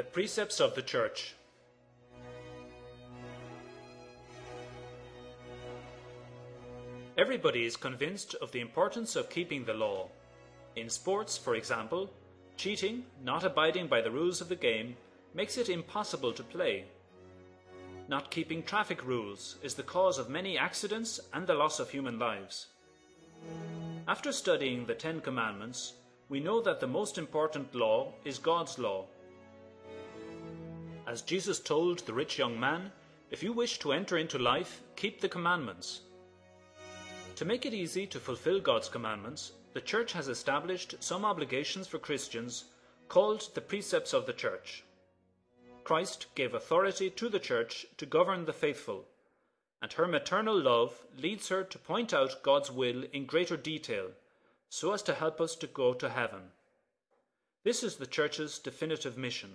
The precepts of the Church. Everybody is convinced of the importance of keeping the law. In sports, for example, cheating, not abiding by the rules of the game, makes it impossible to play. Not keeping traffic rules is the cause of many accidents and the loss of human lives. After studying the Ten Commandments, we know that the most important law is God's law. As Jesus told the rich young man, "If you wish to enter into life, keep the commandments." To make it easy to fulfill God's commandments, the Church has established some obligations for Christians called the precepts of the Church. Christ gave authority to the Church to govern the faithful, and her maternal love leads her to point out God's will in greater detail, so as to help us to go to heaven. This is the Church's definitive mission.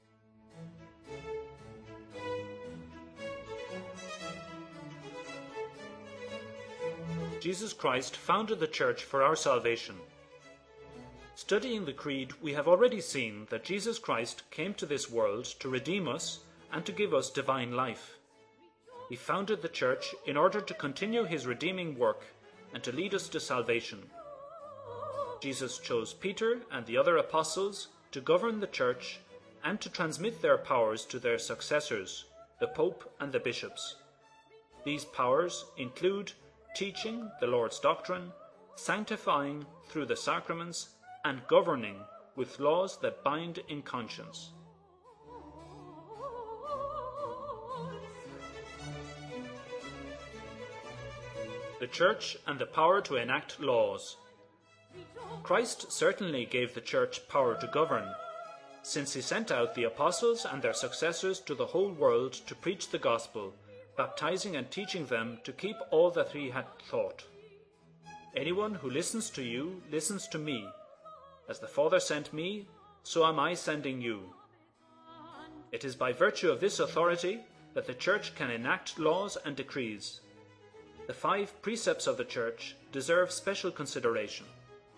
Jesus Christ founded the Church for our salvation. Studying the Creed, we have already seen that Jesus Christ came to this world to redeem us and to give us divine life. He founded the Church in order to continue his redeeming work and to lead us to salvation. Jesus chose Peter and the other apostles to govern the Church and to transmit their powers to their successors, the Pope and the bishops. These powers include teaching the Lord's doctrine, sanctifying through the sacraments, and governing with laws that bind in conscience. The Church and the power to enact laws. Christ certainly gave the Church power to govern, since he sent out the apostles and their successors to the whole world to preach the gospel, baptizing and teaching them to keep all that he had taught. Anyone who listens to you listens to me. As the Father sent me, so am I sending you. It is by virtue of this authority that the Church can enact laws and decrees. The 5 precepts of the Church deserve special consideration.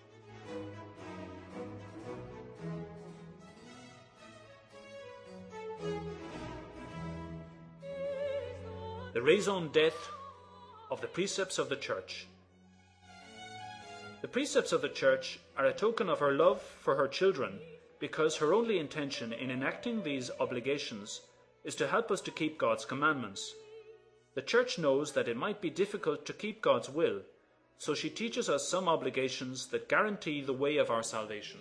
The raison d'etre of the precepts of the Church. The precepts of the Church are a token of her love for her children, because her only intention in enacting these obligations is to help us to keep God's commandments. The Church knows that it might be difficult to keep God's will, so she teaches us some obligations that guarantee the way of our salvation.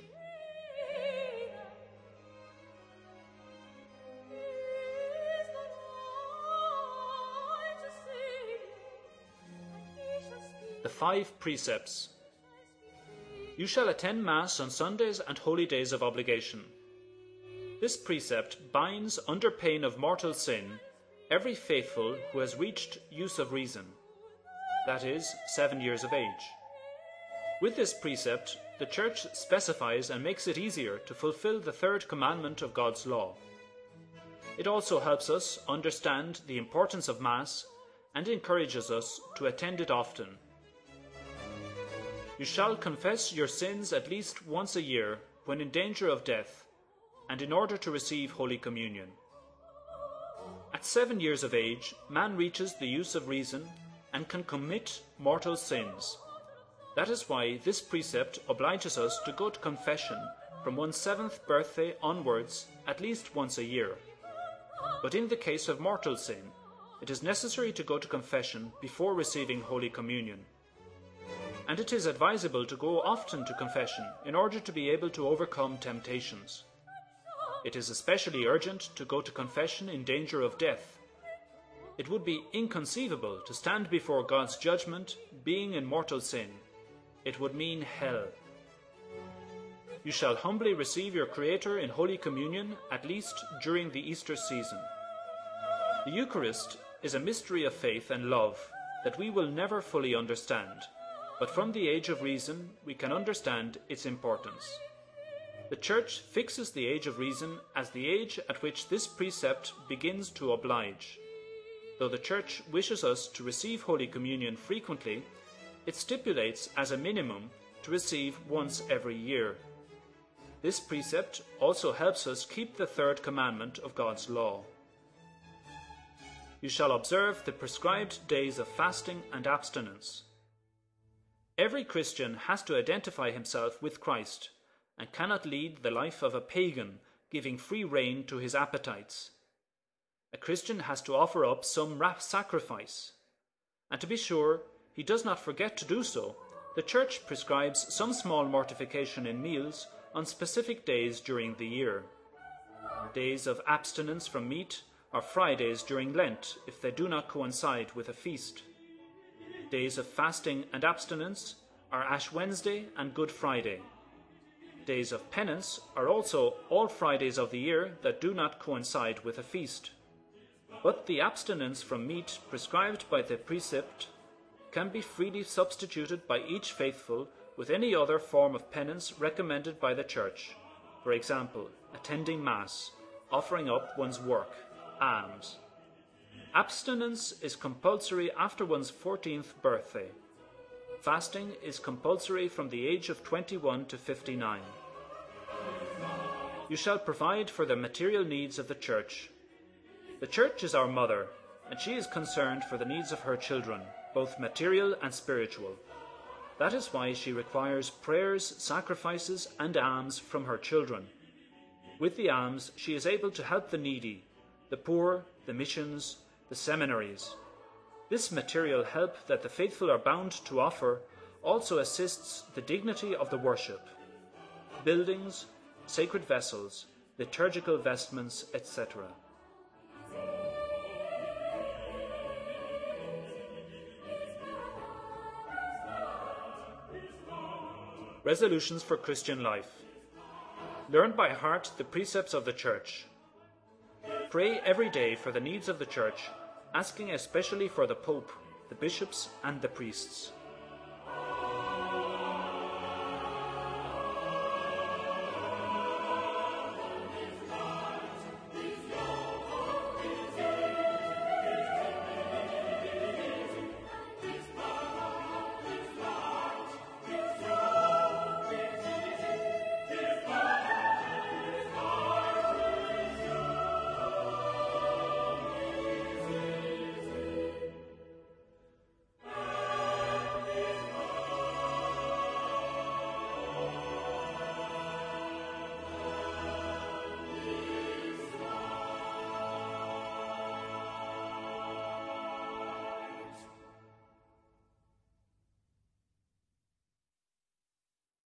The 5 precepts. You shall attend Mass on Sundays and holy days of obligation. This precept binds under pain of mortal sin every faithful who has reached use of reason, that is, 7 years of age. With this precept, the Church specifies and makes it easier to fulfill the 3rd commandment of God's law. It also helps us understand the importance of Mass and encourages us to attend it often. You shall confess your sins at least once a year when in danger of death, and in order to receive Holy Communion. At 7 years of age, man reaches the use of reason and can commit mortal sins. That is why this precept obliges us to go to confession from one's 7th birthday onwards at least once a year. But in the case of mortal sin, it is necessary to go to confession before receiving Holy Communion. And it is advisable to go often to confession in order to be able to overcome temptations. It is especially urgent to go to confession in danger of death. It would be inconceivable to stand before God's judgment being in mortal sin. It would mean hell. You shall humbly receive your Creator in Holy Communion at least during the Easter season. The Eucharist is a mystery of faith and love that we will never fully understand, but from the age of reason we can understand its importance. The Church fixes the age of reason as the age at which this precept begins to oblige. Though the Church wishes us to receive Holy Communion frequently, it stipulates as a minimum to receive once every year. This precept also helps us keep the third commandment of God's law. You shall observe the prescribed days of fasting and abstinence. Every Christian has to identify himself with Christ and cannot lead the life of a pagan, giving free rein to his appetites. A Christian has to offer up some sacrifice. And to be sure, he does not forget to do so. The Church prescribes some small mortification in meals on specific days during the year. Days of abstinence from meat are Fridays during Lent if they do not coincide with a feast. Days of fasting and abstinence are Ash Wednesday and Good Friday. Days of penance are also all Fridays of the year that do not coincide with a feast. But the abstinence from meat prescribed by the precept can be freely substituted by each faithful with any other form of penance recommended by the Church. For example, attending Mass, offering up one's work, alms. Abstinence is compulsory after one's 14th birthday. Fasting is compulsory from the age of 21 to 59. You shall provide for the material needs of the Church. The Church is our mother, and she is concerned for the needs of her children, both material and spiritual. That is why she requires prayers, sacrifices, and alms from her children. With the alms, she is able to help the needy, the poor, the missions, the seminaries. This material help that the faithful are bound to offer also assists the dignity of the worship. Buildings, sacred vessels, liturgical vestments, etc. Resolutions for Christian life. Learn by heart the precepts of the Church. Pray every day for the needs of the Church, asking especially for the Pope, the bishops, and the priests.